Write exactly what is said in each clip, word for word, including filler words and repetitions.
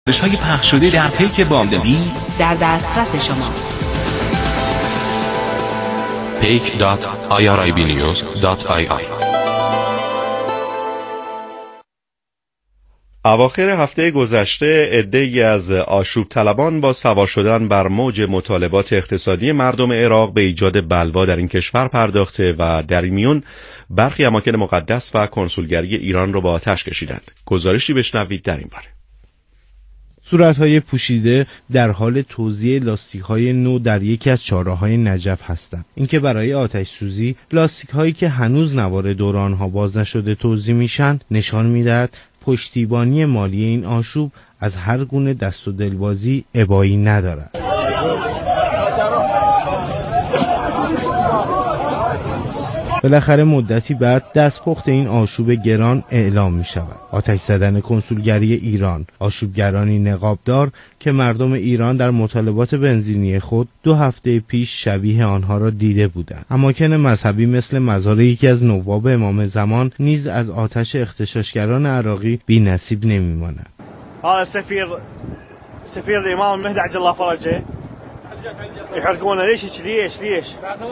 های پخش شده در پیک بامدادی در دسترس شماست. پیک دات آی آر آی بی نیوز دات آی آر. اواخر هفته گذشته عده‌ای از آشوب طلبان با سوار شدن بر موج مطالبات اقتصادی مردم عراق به ایجاد بلوا در این کشور پرداخته و در این میون برخی اماکن مقدس و کنسولگری ایران را با آتش کشیدند. گزارشی بشنوید در این باره. صورت‌های پوشیده در حال توزیع لاستیک‌های نو در یکی از چهارراه‌های نجف هستند. اینکه برای آتش سوزی لاستیک‌هایی که هنوز نوار دوران‌ها باز نشده توزیع میشن نشان میدهد پشتیبانی مالی این آشوب از هر گونه دست و دلبازی ابایی ندارد. بالاخره مدتی بعد دستپخت این آشوب گران اعلام می شود. آتش زدن کنسولگری ایران، آشوبگرانی نقابدار که مردم ایران در مطالبات بنزینی خود دو هفته پیش شبیه آنها را دیده بودند. اماکن مذهبی مثل مزار یکی از نواب امام زمان نیز از آتش اغتشاشگران عراقی بی نصیب نمی مانند. هذا سفیر سفیر الامام المهدی عجل الله فرجه يحرقونه ليش ليش ليش.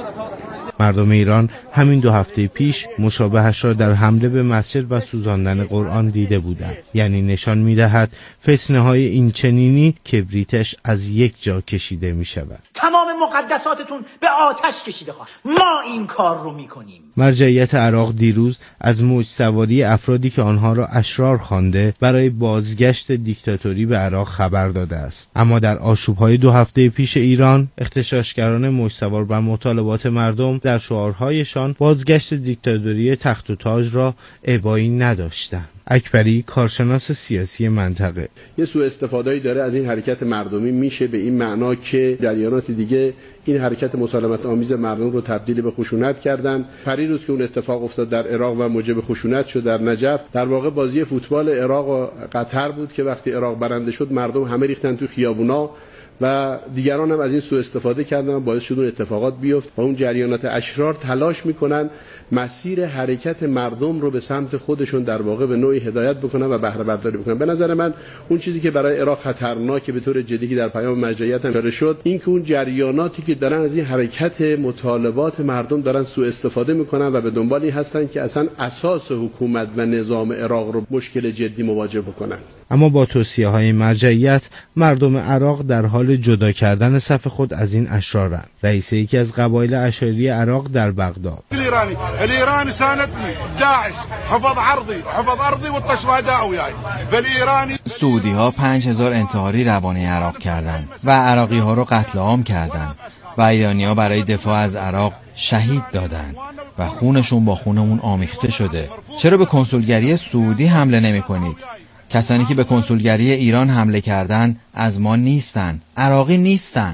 مردم ایران همین دو هفته پیش مشابهش را در حمله به مسجد و سوزاندن قرآن دیده بودند. یعنی نشان می‌دهد فتنه های این چنینی کبریتش از یک جا کشیده می شود. تمام مقدساتتون به آتش کشیده خواهد. ما این کار رو می‌کنیم. مرجعیت عراق دیروز از موج سواری افرادی که آنها را اشرار خوانده برای بازگشت دیکتاتوری به عراق خبر داده است. اما در آشوب‌های دو هفته پیش ایران، اغتشاشگران موج سوار بر مطالبات مردم در شعارهایشان بازگشت دیکتاتوری تخت و تاج را ابایی نداشتند. اکبری، کارشناس سیاسی منطقه: یه سوء استفاده‌ای داره از این حرکت مردمی میشه به این معنا که جریانات دیگه این حرکت مسالمت آمیز مردم رو تبدیل به خشونت کردن. پریروز که اون اتفاق افتاد در عراق و موجب خشونت شد در نجف، در واقع بازی فوتبال عراق و قطر بود که وقتی عراق برنده شد مردم همه ریختن تو خیابونا و دیگران هم از این سوء استفاده کردن و باعث شد اون اتفاقات بیفت و اون جریانات اشرار تلاش میکنن مسیر حرکت مردم رو به سمت خودشون در واقع به نوعی هدایت بکنن و بهره برداری بکنن. به نظر من اون چیزی که برای عراق خطرناکه به طور جدی که در پیام مرجعیت هم اشاره شد، این که اون جریاناتی که دارن از این حرکت مطالبات مردم دارن سوء استفاده میکنن و به دنبالی هستن که اصلا اساس حکومت و نظام عراق رو مشکل جدی مواجه بکنن. اما با توصیه‌های مرجعیت مردم عراق در حال جدا کردن صف خود از این اشرارند. رئیس یکی از قبایل اشاری عراق در بغداد: الایرانی الایرانی ساندنی داعش حفظ عرضی حفظ ارضی و تشهدا ویای والایرانی. سعودی ها پنج هزار انتحاری روانه عراق کردند و عراقی ها رو قتل عام کردند و ایرانی ها برای دفاع از عراق شهید دادند و خونشون با خونمون آمیخته شده. چرا به کنسولگری سعودی حمله نمی کنید؟ کسانی که به کنسولگری ایران حمله کردن از ما نیستن، عراقی نیستن.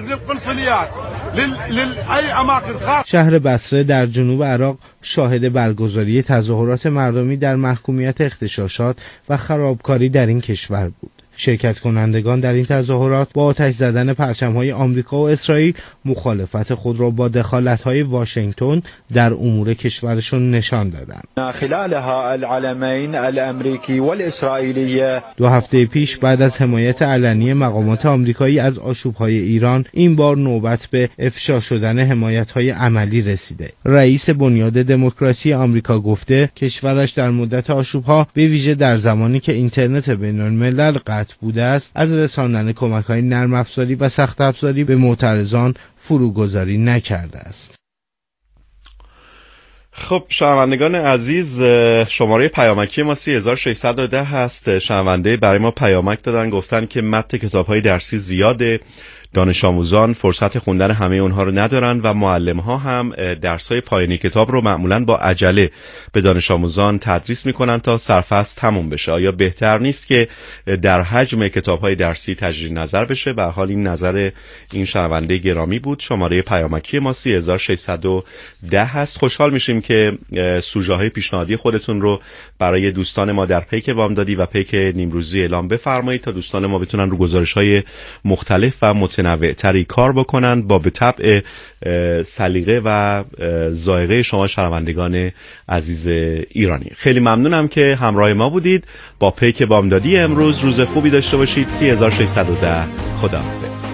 شهر بصره در جنوب عراق شاهد برگزاری تظاهرات مردمی در محکومیت اغتشاشات و خرابکاری در این کشور بود. شرکت کنندگان در این تظاهرات با آتش زدن پرچم‌های آمریکا و اسرائیل مخالفت خود را با دخالت‌های واشنگتن در امور کشورشون نشان دادند. خلالها العلمین الامریکی والاسرائیلی. دو هفته پیش بعد از حمایت علنی مقامات آمریکایی از آشوب‌های ایران، این بار نوبت به افشا شدن حمایت‌های عملی رسیده. رئیس بنیاد دموکراسی آمریکا گفته کشورش در مدت آشوب‌ها، به ویژه در زمانی که اینترنت بین‌الملل قطع بوده است، از رساندن کمک‌های نرم افزاری و سخت افزاری به معترضان فروگذاری نکرده است. خب شنوندگان عزیز، شماره پیامکی ما سه هزار و ششصد و ده هست. شنونده برای ما پیامک دادن، گفتن که متن کتاب‌های درسی زیاده، دانش آموزان فرصت خوندن همه اونها رو ندارن و معلم‌ها هم درس‌های پایانی کتاب رو معمولاً با عجله به دانش آموزان تدریس می‌کنن تا سرفصل تموم بشه. آیا بهتر نیست که در حجم کتاب‌های درسی تجدید نظر بشه؟ به هر حال این نظر این شنونده گرامی بود. شماره پیامکی ما سه هزار و ششصد و ده هست. خوشحال میشیم که سوژه‌های پیشنهادی خودتون رو برای دوستان ما در پیک بامدادی و پیک نیمروزی اعلام بفرمایید تا دوستان ما بتونن رو گزارش‌های مختلف و متنوع متنوع‌تری کار بکنند با به طبع سلیقه و ذائقه شما شنوندگان عزیز ایرانی. خیلی ممنونم که همراه ما بودید. با پیک بامدادی امروز روز خوبی داشته باشید. سی هزار و ششصد و ده خداحافظ.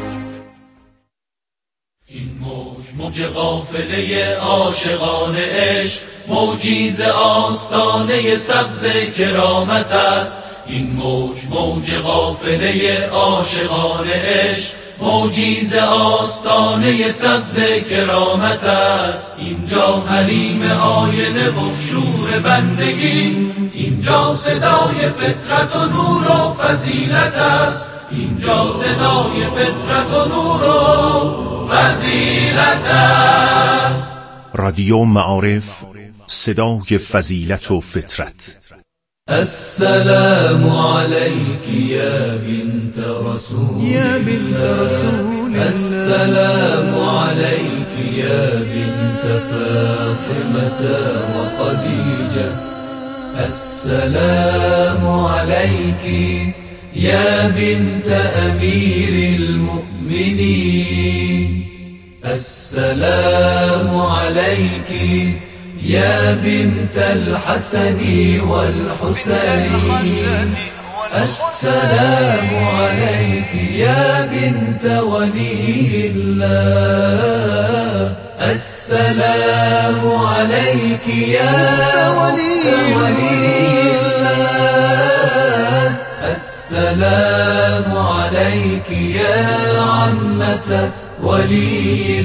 این موج موج قافله عاشقان عشق، موجی ز آستانه سبز کرامت است. این موج موج قافله عاشقان عشق، موجی ز آستانه سبز کرامت است. اینجا حریم آینه و شور بندگی، اینجا صدای فطرت و نور و فضیلت است. اینجا صدای فطرت و نور و فضیلت است. رادیو معارف، صدای فضیلت و فطرت. السلام عليك يا بنت رسول يا بنت رسول السلام عليك يا بنت فاطمة وخديجة السلام عليك يا بنت أمير المؤمنين السلام عليك يا بنت الحسن والحسين السلام عليك يا بنت ولي الله السلام عليك يا ولي الله السلام عليك يا عمة ولي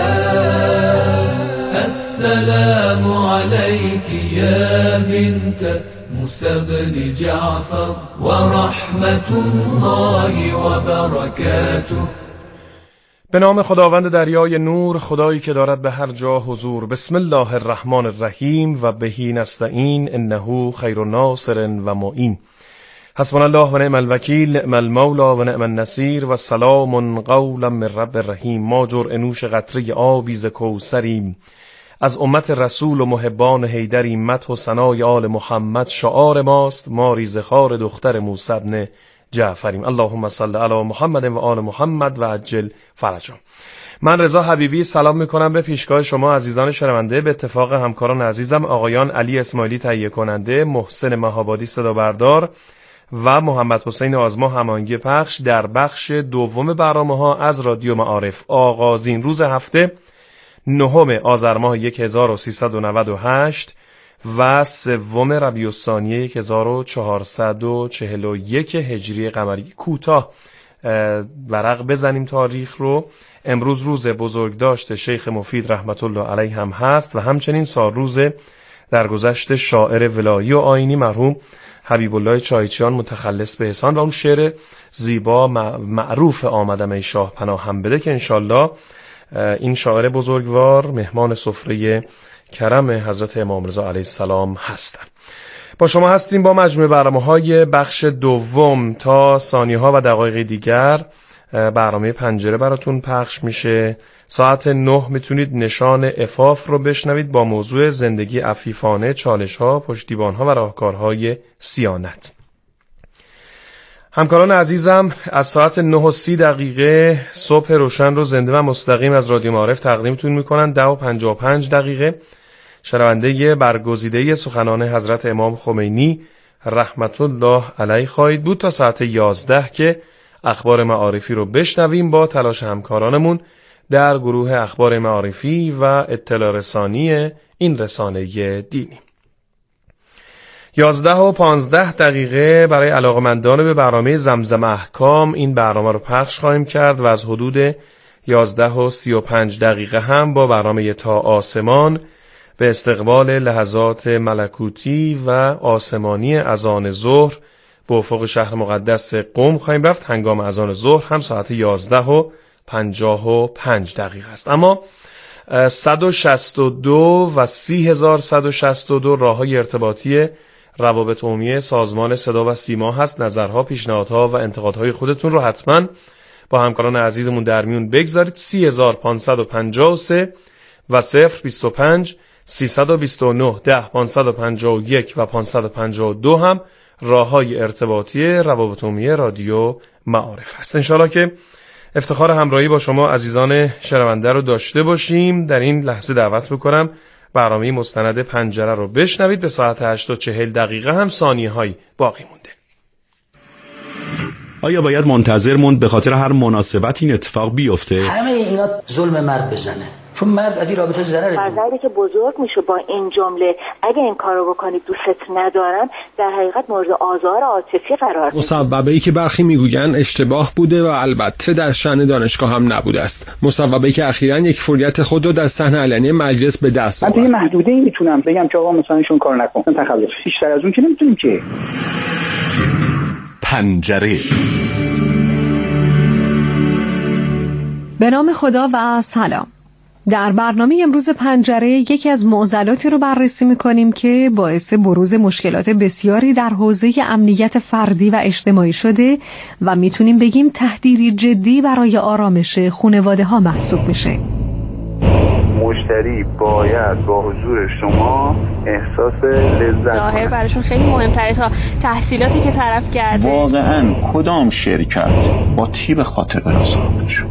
الله السلام عليك يا بنت موسى بن جعفر ورحمة الله وبركاته. به نام خداوند دریای نور، خدایی که دارد به هر جا حضور. بسم الله الرحمن الرحیم و بهی نستعین انه خیر ناصر و معین. حسبنا الله و نعم الوکیل، نعم المولا و نعم النصیر و سلام قولا من رب الرحیم. ما جرعه نوش قطره آبی ز کوثریم، از امت رسول و محبان حیدریم. مدح و ثنای آل محمد شعار ماست، ما ریزخوار دختر موسی بن جعفریم. اللهم صل علی محمد و آل محمد و عجل فرجهم. من رضا حبیبی سلام میکنم به پیشگاه شما عزیزان شنونده. به اتفاق همکاران عزیزم آقایان علی اسماعیلی تهیه کننده، محسن مهابادی صدا بردار و محمد حسین آزما هماهنگی پخش در بخش دوم برنامه‌ها از رادیو معارف. آغازین روز هفته نهم آذر ماه هزار و سیصد و نود و هشت و سوم ربیع الثانی هزار و چهارصد و چهل و یک هجری قمری. کوتاه ورق بزنیم تاریخ رو. امروز روز بزرگداشت شیخ مفید رحمت الله علیه هم هست و همچنین سالروز درگذشت شاعر ولایی و آیینی مرحوم حبیب الله چایچیان متخلص به احسان و اون شعر زیبا معروف آمدم ای شاه پناه هم بده که انشالله این شاعر بزرگوار مهمان سفره کرم حضرت امام رضا علیه السلام هستند. با شما هستیم با مجموعه برنامه‌های بخش دوم. تا ثانیه‌ها و دقایق دیگر برنامه پنجره براتون پخش میشه. ساعت نه میتونید نشان عفاف رو بشنوید با موضوع زندگی عفیفانه، چالش‌ها، پشتیبان‌ها و راهکارهای صیانت. همکاران عزیزم، از ساعت نه و سی دقیقه صبح روشن رو زنده و مستقیم از رادیو معارف تقدیمتون میکنن. ده و پنجاه و پنج دقیقه شنونده برگزیده سخنان حضرت امام خمینی رحمت الله علیه خواهید بود تا ساعت یازده که اخبار معارفی رو بشنویم با تلاش همکارانمون در گروه اخبار معارفی و اطلاع رسانی این رسانه دینی. یازده و پانزده دقیقه برای علاقمندان به برنامه زمزم احکام این برنامه رو پخش خواهیم کرد و از حدود یازده و سی و پنج دقیقه هم با برنامه تا آسمان به استقبال لحظات ملکوتی و آسمانی اذان ظهر به افق شهر مقدس قم خواهیم رفت. هنگام اذان ظهر هم ساعت یازده و پنجاه و پنج دقیقه است. اما صد و شصت و دو و سی هزار صد و شصت و دو راه‌های ارتباطی روابط عمومی سازمان صدا و سیما هست. نظرها، پیشنهادها و انتقادهای خودتون رو حتما با همکاران عزیزمون در میون بگذارید. سی هزار پانصد و پنجاه و سه و صفر بیست و پنج سیصد و بیست و نه ده پانصد و پنجاه و یک و پانصد و پنجاه و دو هم راه‌های ارتباطی روابط عمومی رادیو معارف هست. انشالله که افتخار همراهی با شما عزیزان شنونده رو داشته باشیم. در این لحظه دعوت میکنم برنامه مستند پنجره رو بشنوید. به ساعت هشت و چهل دقیقه هم ثانیه هایی باقی مونده. آیا باید منتظر موند به خاطر هر مناسبت این اتفاق بیفته؟ همه اینا ظلم مرد بزنه، چون مرد از این رابطه ضرره. فرزندی که بزرگ میشه با این جمله اگه این کارو بکنید دوست ندارم، در حقیقت مورد آزار عاطفی قرار میگیره. مصوبه‌ای که برخی میگویند اشتباه بوده و البته در شأن دانشگاه هم نبوده است. مصوبه‌ای که اخیراً یک فوریت خود رو در صحن علنی مجلس به دست آورد. من توی محدوده‌ای میتونم بگم که آقا مثلا ایشون کار نکن، تخلف. بیشتر از اون که نمیتونیم که. پنجره. به نام خدا و سلام. در برنامه امروز پنجره یکی از معضلاتی رو بررسی می‌کنیم که باعث بروز مشکلات بسیاری در حوزه امنیت فردی و اجتماعی شده و میتونیم بگیم تهدیدی جدی برای آرامش خانواده‌ها محسوب میشه. مشتری باید با حضور شما احساس لذت ظاهر براشون خیلی مهمتره تا تحصیلاتی که طرف کرده. واقعاً کدام شرکت با تیپ خاطر براز آمدشون؟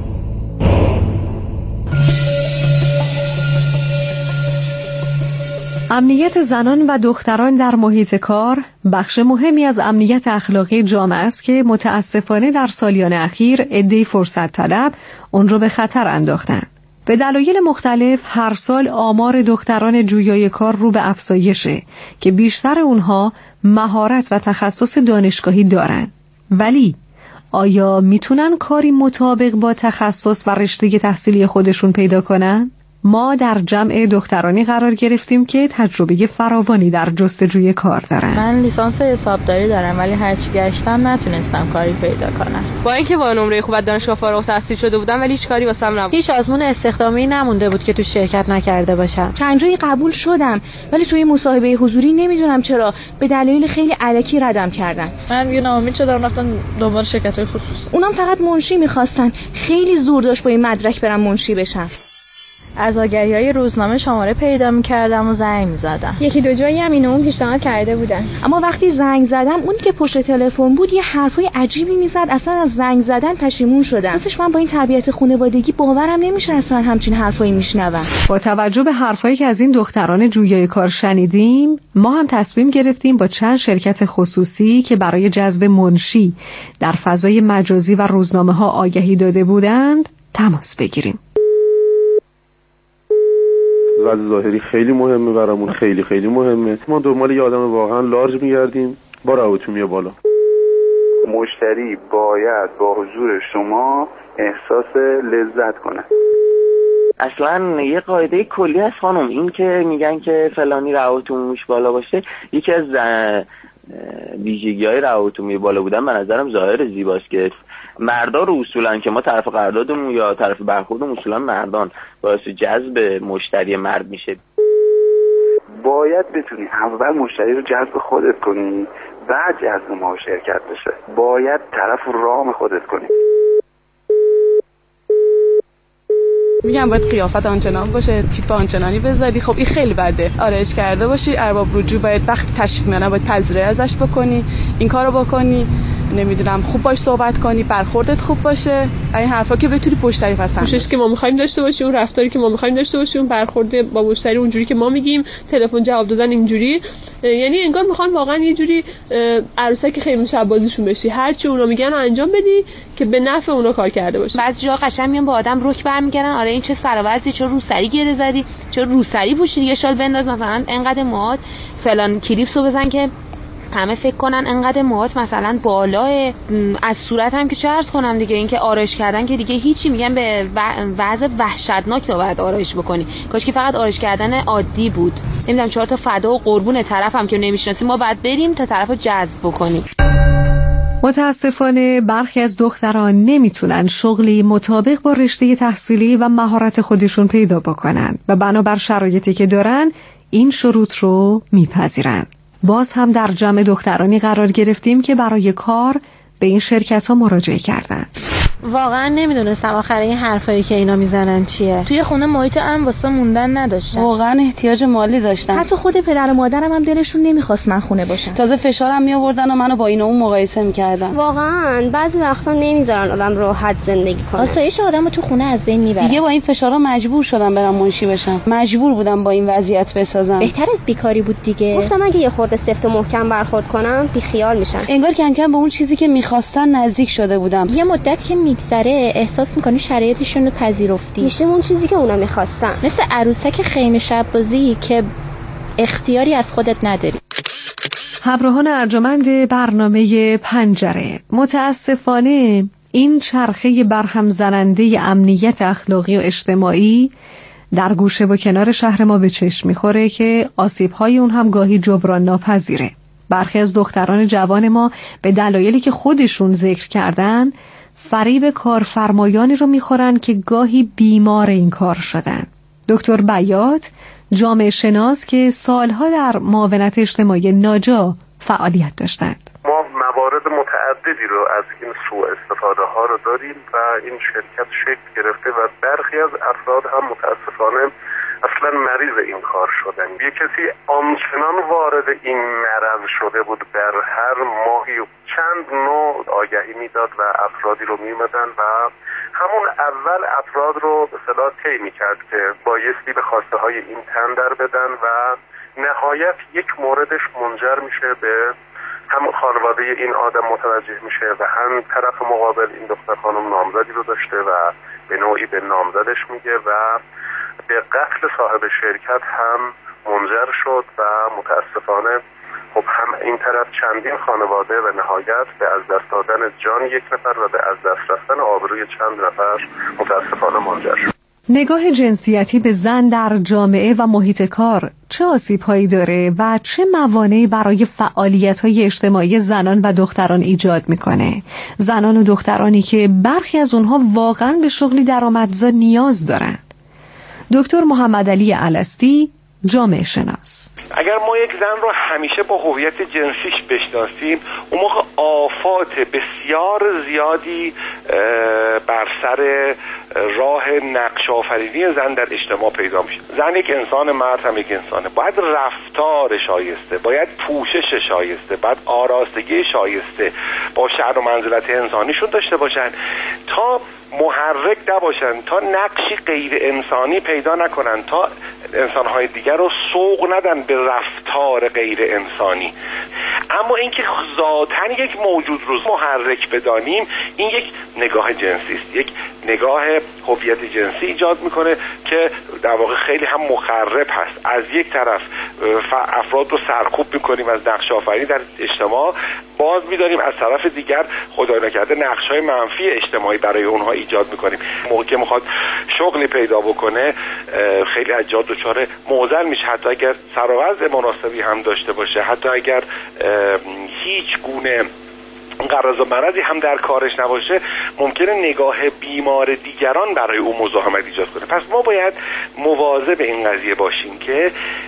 امنیت زنان و دختران در محیط کار بخش مهمی از امنیت اخلاقی جامعه است که متاسفانه در سالیان اخیر عده‌ای فرصت طلب اون رو به خطر انداختند. به دلایل مختلف هر سال آمار دختران جویای کار رو به افزایشه که بیشتر اونها مهارت و تخصص دانشگاهی دارن. ولی آیا میتونن کاری مطابق با تخصص و رشته تحصیلی خودشون پیدا کنن؟ ما در جمع دخترانی قرار گرفتیم که تجربه فراوانی در جستجوی کار دارن. من لیسانس حسابداری دارم ولی هرچی گشتم نتونستم کاری پیدا کنم. با اینکه با نمره خوب از دانشگاه فارغ التحصیل شده بودم ولی هیچ کاری واسم نبود. هیچ آزمون استخدامی نمونده بود که تو شرکت نکرده باشم. چند جایی قبول شدم ولی توی مصاحبه حضوری نمیدونم چرا به دلایل خیلی الکی ردم کردن. من یه ناامید شدم رفتم دنبال شرکت‌های خصوصی. اونم فقط منشی می‌خواستن. خیلی زور داشت با این مدرک برم منشی بشم. از آگهی‌های روزنامه شماره پیدا می‌کردم و زنگ می‌زدم. یکی دو جایی هم اینو اون پیشنهاد کرده بودن. اما وقتی زنگ زدم اون که پشت تلفن بود یه حرفای عجیبی میزد، اصلا از زنگ زدن پشیمون شدم. راستش من با این تربیت خانوادگی باورم نمیشه اصلا همچین حرفایی میشنوم. با توجه به حرفایی که از این دختران جویای کار شنیدیم، ما هم تصمیم گرفتیم با چند شرکت خصوصی که برای جذب منشی در فضای مجازی و روزنامه‌ها آگهی داده بودند تماس بگیریم. وضع ظاهری خیلی مهمه برامون، خیلی خیلی مهمه. ما دنبال یه آدم واقعا لارج میگردیم با روتومی بالا. مشتری باید با حضور شما احساس لذت کنه. اصلا یه قاعده کلی هست خانم، این که میگن که فلانی روتومیش بالا باشه یکی از ویژگی‌های روتومی بالا بودن به نظرم ظاهر زیباست که مردا رو اصولا که ما طرف قراردادمون یا طرف برخوردمون اصولا مردان باعث جذب مشتری مرد میشه. باید بتونی اول مشتری رو جذب خودت کنی بعد جذب ما شرکت بشه. باید طرف رام خودت کنی. میگم باید قیافت آنچنان باشه، تیپ آنچنانی بذاری. خب این خیلی بده. آرایش کرده باشی، ارباب رجوع باید وقتی تشریف میانه باید پذیرایی ازش بکنی، این کارو بکنی، نمیدونم خوب باش صحبت کنی، برخوردت خوب باشه. این حرفا که بتونی مشتری پسند کوشش که ما می‌خوایم داشته باشیم، اون رفتاری که ما می‌خوایم داشته باشیم، برخورد با مشتری اونجوری که ما میگیم، تلفن جواب دادن اینجوری، یعنی انگار میخوان واقعا یه جوری عروسک خیلی شب بازیشون بشی، هر چی اونا میگن انجام بدی که به نفع اونا کار کرده باشه. بعضی جا قشنگ میان با آدم رک برمیگردن، آره این چه سراوزی، چه روسری گره زدی، چه روسری پوشیدی، یه شال بنداز، مثلا انقدر موهات فلان کلیپسو بزن که همه فکر کنن انقدر موهات مثلا بالاه. از صورت هم که چه عرض کنم دیگه، این که آرایش کردن که دیگه هیچی، میگن به وضع وحشتناک تو باید آرایش بکنی. کاش که فقط آرایش کردن عادی بود. نمیدونم چهار تا فدا و قربون طرف هم که نمیشناسیم ما بعد بریم تا طرفو جذب بکنیم. متاسفانه برخی از دختران نمیتونن شغلی مطابق با رشته تحصیلی و مهارت خودشون پیدا بکنن و بنابر شرایطی که دارن این شروط رو میپذیرن. باز هم در جمع دخترانی قرار گرفتیم که برای کار به این شرکت ها مراجعه کردند. واقعا نمیدونستم آخر این حرفایی که اینا میزنن چیه. توی خونه محیط امن واسه موندن نداشتم. واقعا احتیاج مالی داشتم. حتی خود پدر و مادرم هم دلشون نمیخواست من خونه باشم. تازه فشارم میآوردن و منو با این و اون مقایسه میکردن. واقعا بعضی وقتا نمیذارن آدم راحت زندگی کنه. آسایش آدمو تو خونه از بین میبرن. دیگه با این فشارا مجبور شدم برم منشی بشم. مجبور بودم با این وضعیت بسازم. بهتر از بیکاری بود دیگه. گفتم اگه یه خورده سفت و محکم برخورد کنم بی خیال میشن. انگار کم کم به اون چیزی که میخواستن نزدیک شده بودم. یه مدت که میگذره احساس میکنی شرایطشون رو پذیرفتی. میشه اون چیزی که اونا میخواستن. مثل عروسک خیمه شب بازی که اختیاری از خودت نداری. همراهان ارجمند برنامه پنجره، متاسفانه این چرخه برهم زننده امنیت اخلاقی و اجتماعی در گوشه و کنار شهر ما به چشم میخوره که آسیب‌های اون هم گاهی جبران ناپذیره. برخی از دختران جوان ما به دلایلی که خودشون ذکر کردن فریب کارفرمایانی رو میخورن که گاهی بیمار این کار شدن. دکتر بیات، جامعه شناس که سالها در معاونت اجتماعی ناجا فعالیت داشتند. ما موارد متعددی رو از این سوء استفاده ها رو داریم و این شرکت شکل گرفته و برخی از افراد هم متاسفانه اصلا مریض این کار شدن. یه کسی آنچنان وارد این مرض شده بود در هر ماهی چند نوع آگهی میداد و افرادی رو میمدن و همون اول افراد رو به اصطلاح طی میکرد که بایستی به خواسته های این تن در بدن و نهایت یک موردش منجر میشه به هم خانواده این آدم متوجه میشه و هم طرف مقابل این دختر خانم نامزدی رو داشته و به نوعی به نامزدش میگه و به قتل صاحب شرکت هم منجر شد و متاسفانه خب هم این طرف چندین خانواده و نهایت به از دست دادن جان یک نفر و به از دست رفتن آبروی چند نفر متاسفانه منجر شد. نگاه جنسیتی به زن در جامعه و محیط کار چه آسیب‌هایی داره و چه موانعی برای فعالیت‌های اجتماعی زنان و دختران ایجاد می‌کنه؟ زنان و دخترانی که برخی از اونها واقعاً به شغلی درآمدزا نیاز دارن. دکتر محمد علی الستی، جامعه شناس: اگر ما یک زن رو همیشه با هویت جنسیش بشناسیم، اون موقع آفات بسیار زیادی بر سر راه نقش آفرینی زن در اجتماع پیدا میشه. زن یک انسان، مرد هم یک انسانه. باید رفتار شایسته، باید پوشش شایسته، باید آراستگی شایسته با شأن و منزلت انسانیشون داشته باشن تا محرک نباشن، تا نقشی غیر انسانی پیدا نکنن، تا انسانهای دیگر رو سوق ندن به رفتار غیر انسانی. اما اینکه ذاتاً یک موجود رو محرک بدانیم، این یک نگاه جنسی است، یک نگاه هویت جنسی ایجاد میکنه که در واقع خیلی هم مخرب هست. از یک طرف افراد رو سرکوب میکنیم از نقش آفرینی در اجتماع، باز میداریم از طرف دیگر خدای نکرده نقش‌های منفی اجتماعی برای اونها ایجاد میکنیم. موقعی که میخواد شغلی پیدا بکنه خیلی از جا دچار معضل میشه، حتی اگر سر و وضع مناسبی هم داشته باشه، حتی اگر هیچ گونه قراض و مرضی هم در کارش نباشه، ممکنه نگاه بیمار دیگران برای او مزاحمت ایجاد کنه. پس ما باید مواظب این قضیه باشیم که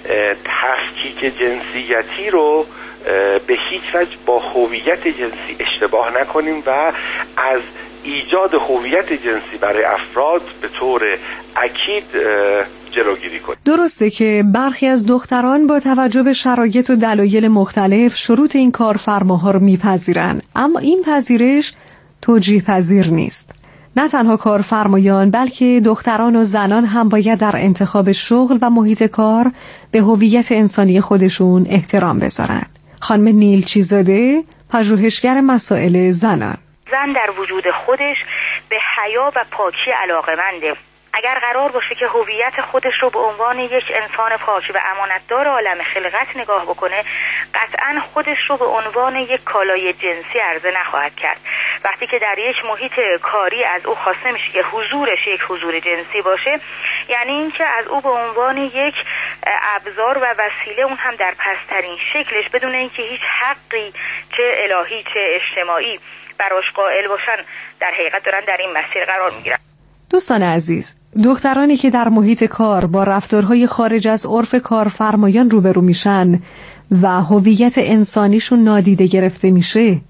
تفکیک جنسیتی رو به هیچ وجه با هویت جنسی اشتباه نکنیم و از ایجاد هویت جنسی برای افراد به طور اکید جلوگیری کنیم. درسته که برخی از دختران با توجه به شرایط و دلایل مختلف شروط این کارفرماها رو میپذیرن، اما این پذیرش توجیه پذیر نیست. نه تنها کارفرمایان بلکه دختران و زنان هم باید در انتخاب شغل و محیط کار به هویت انسانی خودشون احترام بذارن. خانم نیلچی زاده، پژوهشگر مسائل زنان: زن در وجود خودش به حیا و پاکی علاقه‌منده. اگر قرار باشه که هویت خودش رو به عنوان یک انسان پاک و امانتدار عالم خلقت نگاه بکنه، قطعاً خودش رو به عنوان یک کالای جنسی عرضه نخواهد کرد. وقتی که در یک محیط کاری از او خواسته میشه که حضورش یک حضور جنسی باشه، یعنی اینکه از او به عنوان یک ابزار و وسیله، اون هم در پسترین شکلش، بدون اینکه هیچ حقی چه الهی چه اجتماعی براش قائل باشن، در حقیقت دارن در این مسیر قرار میگیرن. دوستان عزیز، دخترانی که در محیط کار با رفتارهای خارج از عرف کارفرمایان روبرو میشن و هویت انسانیشون نادیده گرفته میشه،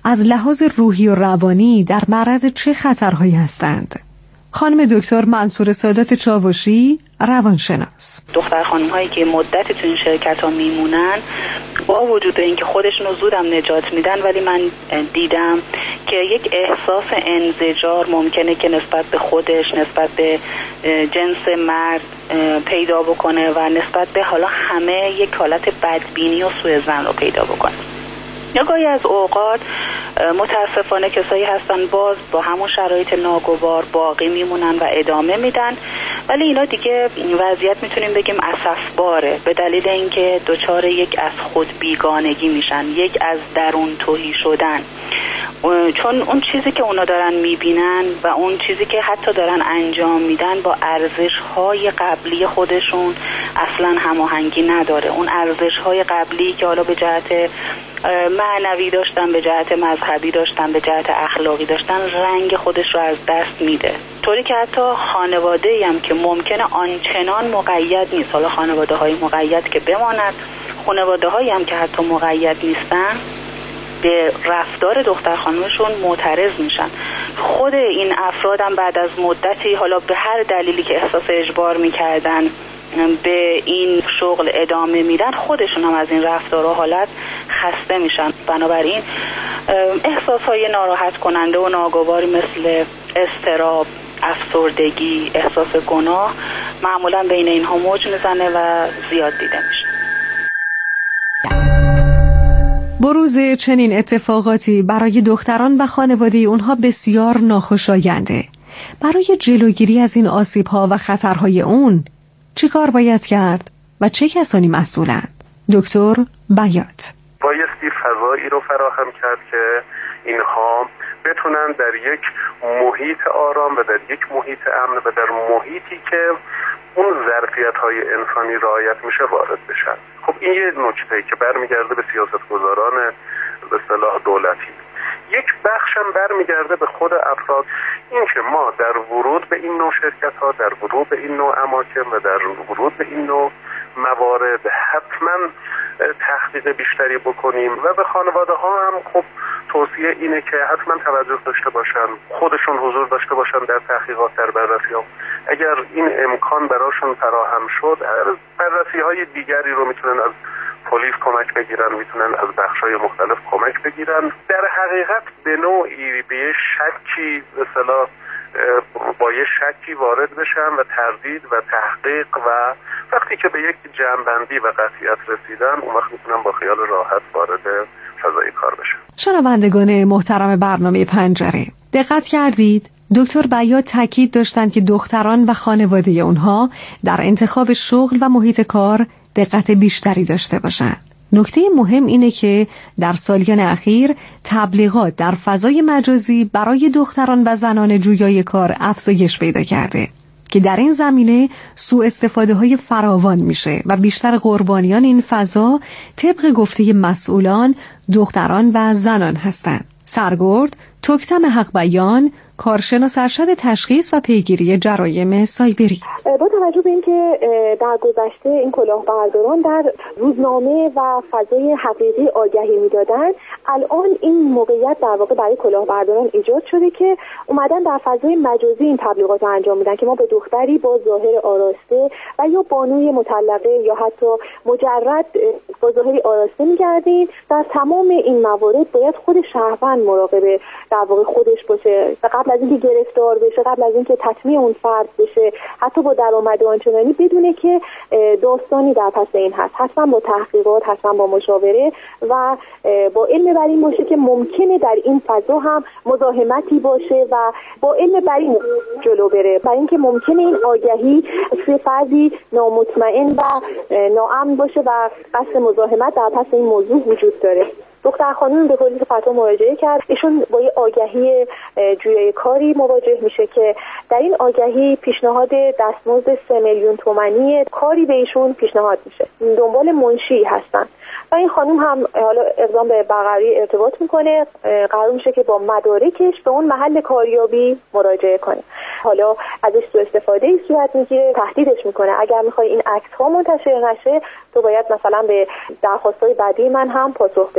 از لحاظ روحی و روانی در معرض چه خطرهایی هستند؟ خانم دکتر منصور سادات چاوشی، روانشناس: دختر خانم هایی که مدت تو این شرکت ها میمونن با وجود اینکه خودشون رو زودم نجات میدن، ولی من دیدم که یک احساس انزجار ممکنه که نسبت به خودش، نسبت به جنس مرد پیدا بکنه و نسبت به حالا همه یک حالت بدبینی و سوء ظن رو پیدا بکنه. یا گاهی از اوقات متاسفانه کسایی هستن باز با همون شرایط ناگوار باقی میمونن و ادامه میدن، ولی اینا دیگه وضعیت میتونیم بگیم اسفباره، به دلیل اینکه دچار یک از خود بیگانگی میشن، یک از درون تهی شدن، چون اون چیزی که اونا دارن میبینن و اون چیزی که حتی دارن انجام میدن با ارزش‌های قبلی خودشون اصلا هماهنگی نداره. اون ارزش‌های قبلی که حالا به جهت معنوی داشتن، به جهت مذهبی داشتن، به جهت اخلاقی داشتن، رنگ خودش رو از دست میده، طوری که حتی خانواده‌ای هم که ممکنه آنچنان مقید نیست، حالا خانواده‌های مقید که بماند، خانواده‌هایی هم که حتی مقید نیستن به رفتار دختر خانمشون معترض میشن. خود این افراد هم بعد از مدتی حالا به هر دلیلی که احساس اجبار میکردن به این شغل ادامه میدن، خودشون هم از این رفتار و حالت خسته میشن. بنابراین احساسهای ناراحت کننده و ناگواری مثل اضطراب، افسردگی، احساس گناه معمولا بین اینها موج میزنه و زیاد دیده میشه. بروز چنین اتفاقاتی برای دختران و خانواده اونها بسیار ناخوشاینده. برای جلوگیری از این آسیب‌ها و خطرهای اون چه کار باید کرد و چه کسانی مسئولند؟ دکتر بیات: بایستی فضایی رو فراهم کرد که اینها بتونن در یک محیط آرام و در یک محیط امن و در محیطی که اون ظرفیت‌های انسانی رعایت میشه وارد بشن. خب این یه نکته که برمیگرده به سیاستگزاران به اصطلاح دولتی. یک بخشم برمیگرده به خود افراد، این که ما در ورود به این نوع شرکت‌ها، در ورود به این نوع اماکن و در ورود به این نوع موارد حتما تحقیق بیشتری بکنیم و به خانواده ها هم خب توصیه اینه که حتما توجه داشته باشن، خودشون حضور داشته باشن در تحقیقات، در بررسی ها. اگر این امکان براشون فراهم شد، بررسی های دیگری رو میتونن از پلیس کمک بگیرن، میتونن از بخش‌های مختلف کمک بگیرن. در حقیقت به نوعی به یه شکی به اصطلاح با یه شکی وارد بشن و تردید و تحقیق و وقتی که به یک جمع‌بندی و قطعیت رسیدن، اون وقت میتونن با خیال راحت وارد فضای کار بشن. شنوندگان محترم برنامه پنجره، دقت کردید؟ دکتر بیات تاکید داشتند که دختران و خانواده اونها در انتخاب شغل و محیط کار دقت بیشتری داشته باشند. نکته مهم اینه که در سالیان اخیر تبلیغات در فضای مجازی برای دختران و زنان جویای کار افزایش پیدا کرده که در این زمینه سوء استفاده های فراوان میشه و بیشتر قربانیان این فضا طبق گفته مسئولان دختران و زنان هستند. سرگرد توکتم حق بیان، کارشناس ارشد تشخیص و پیگیری جرایم سایبری: با توجه به اینکه در گذشته این کلاهبرداران در روزنامه و فضای حقیقی آگهی میدادن، الان این موقعیت در واقع برای کلاهبرداران ایجاد شده که اومدن در فضای مجازی این تبلیغات رو انجام میدن که ما به دختری با ظاهر آراسته و یا بانوی مطلقه یا حتی مجرد با ظاهری آراسته میگردیم. در تمام این موارد باید خود شهروند مراقب در واقع خودش باشه و قبل از اینکه گرفتار بشه، قبل از اینکه تطمیع اون فرد بشه، حتی با درآمد آنچنانی، بدونه که داستانی در پس این هست. حتما با تحقیقات، حتما با مشاوره و با علم بر این باشه که ممکنه در این فضا هم مزاحمتی باشه و با علم بر این جلو بره، برای اینکه ممکنه این آگهی توی فردی نامطمئن و ناامن باشه و قصد مزاحمت در پس این موضوع وجود داره. دختر خانم به پلیس فتوا مراجعه کرد. ایشون با یه آگهی جویای کاری مواجه میشه که در این آگهی پیشنهاد دستمزد سه میلیون تومانی کاری به ایشون پیشنهاد میشه. دنبال منشی هستن و این خانم هم حالا اقدام به برقراری ارتباط میکنه. قرار میشه که با مدارکش به اون محل کاریابی مراجعه کنه. حالا ازش سوء استفاده ای صورت میگیره، تهدیدش میکنه اگر میخوای این عکس ها منتشر نشه تو باید مثلا به درخواستای بعدی من هم پاسخ بدی.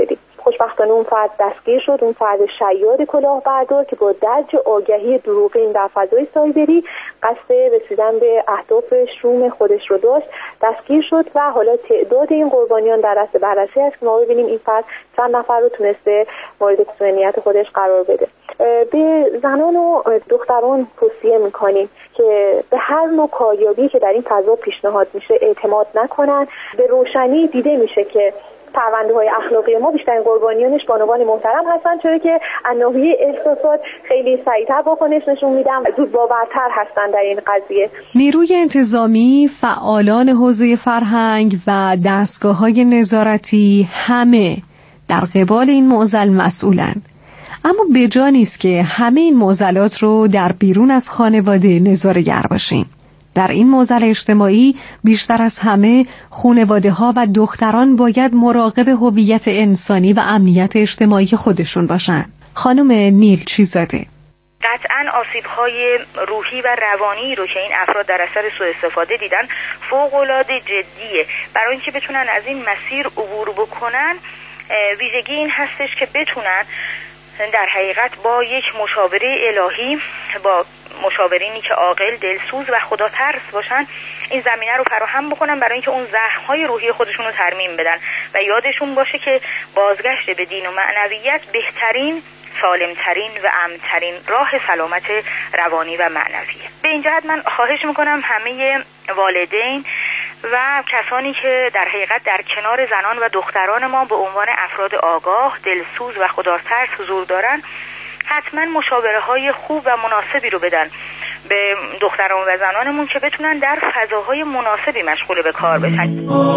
خوشبختانه اون فرد دستگیر شد، اون فرد شیاد کلاهبردار که با درج آگهی دروغین در فضای سایبری قصد رسیدن به اهداف شوم خودش رو داشت، دستگیر شد و حالا تعداد این قربانیان در دست بررسی است که ما ببینیم این فرد چند نفر رو تونسته مورد مسئولیت خودش قرار بده. به زنان و دختران توصیه میکنیم که به هر نوع کاریابی که در این فضا پیشنهاد میشه اعتماد نکنن. به روشنی دیده میشه که پرونده های اخلاقی ما بیشترین قربانیانش بانوان محترم هستن، چرا که از ناحیه احساسات خیلی سریعتر واکنش نشون میدن، زود باورتر هستن در این قضیه. نیروی انتظامی، فعالان حوزه فرهنگ و دستگاه‌های نظارتی همه در قبال این معضل مسئولند. اما بجا نیست که همه این معضلات رو در بیرون از خانواده نظاره‌گر باشیم. در این معضل اجتماعی بیشتر از همه خانواده ها و دختران باید مراقب هویت انسانی و امنیت اجتماعی خودشون باشن. خانم نیل چیزاده: قطعاً آسیب‌های روحی و روانی رو که این افراد در اثر سوء استفاده دیدن فوق‌العاده جدیه. برای اینکه بتونن از این مسیر عبور بکنن، ویژگی این هستش که بتونن در حقیقت با یک مشاوره الهی، با مشاورینی که عاقل، دلسوز و خدا ترس باشن، این زمینه رو فراهم بکنن برای اینکه اون زخم‌های روحی خودشون رو ترمیم بدن و یادشون باشه که بازگشت به دین و معنویت بهترین، سالمترین و امن‌ترین راه سلامت روانی و معنویه. به این جهت من خواهش میکنم همه والدین و کسانی که در حقیقت در کنار زنان و دختران ما به عنوان افراد آگاه، دلسوز و خداترس حضور دارن، حتما مشاوره های خوب و مناسبی رو بدن به دختران و زنانمون که بتونن در فضاهای مناسبی مشغول به کار بشن.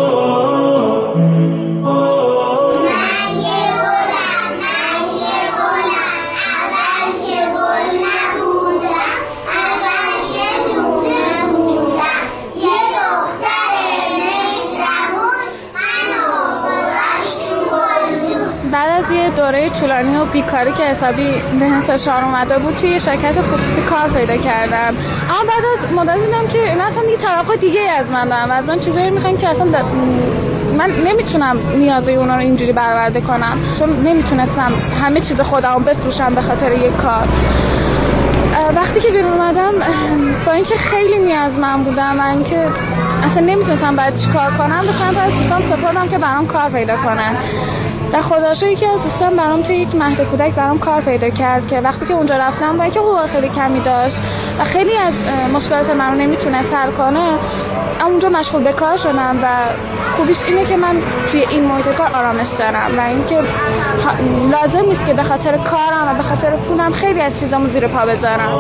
بعد از یه دوره طولانی و بیکاری که حسابی به هم فشار اومده بود، توی شرکت خصوصی کار پیدا کردم. اما بعد از مدت دیدم که اینا اصلا یه توقع دیگه از من دارن و از من چیزایی میخوان که اصلا من نمیتونم نیازهای اونا رو اینجوری برآورده کنم، چون نمیتونستم همه چیز خودم بفروشم به خاطر یک کار. وقتی که بیرون اومدم، با اینکه خیلی نیازمند بودم و اینکه اصلا نمیتونستم بعد چی کار کنم، به چند تا از دوستان سپردم که برام کار پیدا کنن و خدا شکر یکی از دوستان برام توی یک مهد کودک برام کار پیدا کرد که وقتی که اونجا رفتم با اینکه حقوق خیلی کمی داشت و خیلی از مشکلات من رو نمیتونست حل کنه، اونجا مشغول به کار شدم و خوبیش اینه که من توی این محیط کار آرامش دارم و اینکه لازم نیست که به خاطر کارم و به خاطر پولم خیلی از چیزامو زیر پا بذارم.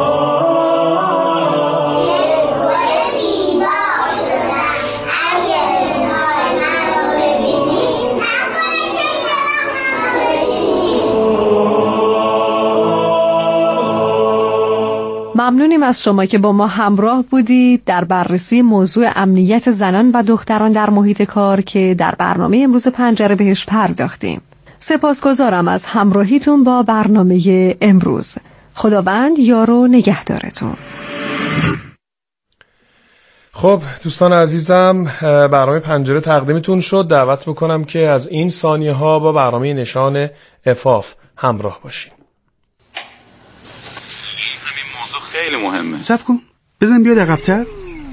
ممنونیم از شما که با ما همراه بودید در بررسی موضوع امنیت زنان و دختران در محیط کار که در برنامه امروز پنجره بهش پرداختیم. سپاسگزارم از همراهیتون با برنامه امروز. خداوند یار و نگهدارتون. خب دوستان عزیزم، برنامه پنجره تقدیمتون شد. دعوت میکنم که از این ثانیه ها با برنامه نشان عفاف همراه باشیم. خیلی مهمه. صبر کن بزن بیاد عقب‌تر.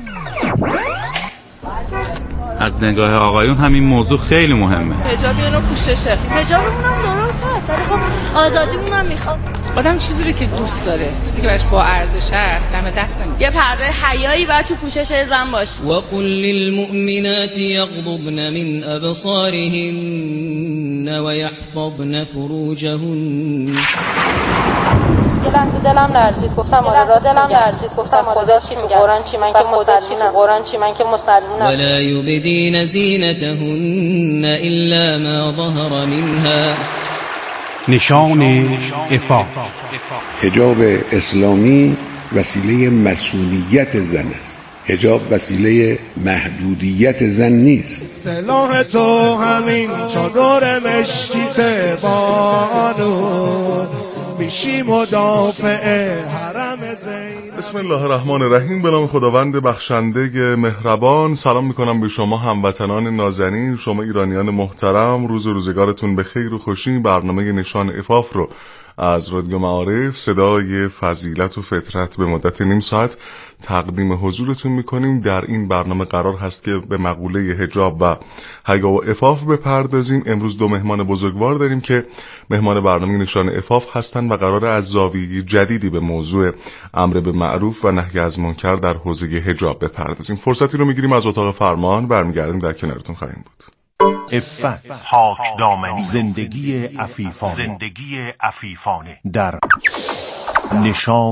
از نگاه آقایون همین موضوع خیلی مهمه. حجاب یا پوششه. حجابمون هم درست هست، ولی خب آزادیمون هم میخواد. آدم چیزی رو که دوست داره، چیزی که براش با ارزش هست، دم دست نمیشه. یه پرده حیایی باید تو پوشش زن باشه. و قل للمؤمنات یغضضن من ابصارهن و یحفظن فروجهن. یه لحظه دلم لرزید، گفتم آره راست دلم لرزید، گفتم خدا چی تو قرآن چی من که مسلمونم، قرآن چی من که مسلمونم. ولا یبدین زینتهن الا ما ظهر منها. نشان عفاف. حجاب اسلامی وسیله مسئولیت زن است. حجاب وسیله محدودیت زن نیست. سلاح تو همین چادر مشکیت بانو، میشی مدافع حرم زین. بسم الله الرحمن الرحیم. به نام خداوند بخشنده مهربان. سلام میکنم به شما هموطنان نازنین، شما ایرانیان محترم. روز و روزگارتون به خیر و خوشی. برنامه نشان عفاف رو از رادیو معارف، صدای فضیلت و فطرت، به مدت نیم ساعت تقدیم حضورتون میکنیم. در این برنامه قرار هست که به مقوله حجاب و حیا و عفاف بپردازیم. امروز دو مهمان بزرگوار داریم که مهمان برنامه نشان عفاف هستند و قرار از زاویه جدیدی به موضوع امر به معروف و نهی از منکر در حوزه حجاب بپردازیم. فرصتی رو میگیریم از اتاق فرمان، برمیگردیم در کنارتون خواهیم بود. عفت، پاکدامنی، زندگی عفیفانه، زندگی عفیفانه در نشان